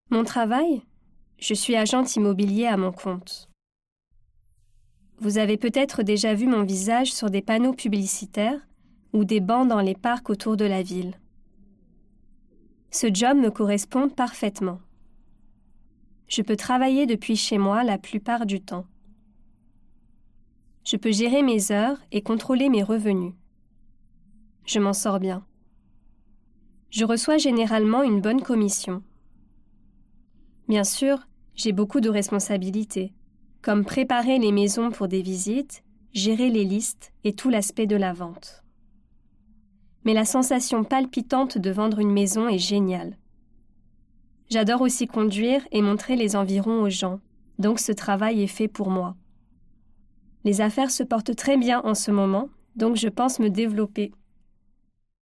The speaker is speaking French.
Mon travail? Je suis agente immobilier à mon compte. Vous avez peut-être déjà vu mon visage sur des panneaux publicitaires ou des bancs dans les parcs autour de la ville. Ce job me correspond parfaitement. Je peux travailler depuis chez moi la plupart du temps. Je peux gérer mes heures et contrôler mes revenus. Je m'en sors bien. Je reçois généralement une bonne commission. Bien sûr, j'ai beaucoup de responsabilités, comme préparer les maisons pour des visites, gérer les listes et tout l'aspect de la vente. Mais la sensation palpitante de vendre une maison est géniale. J'adore aussi conduire et montrer les environs aux gens, donc ce travail est fait pour moi. Les affaires se portent très bien en ce moment, donc je pense me développer.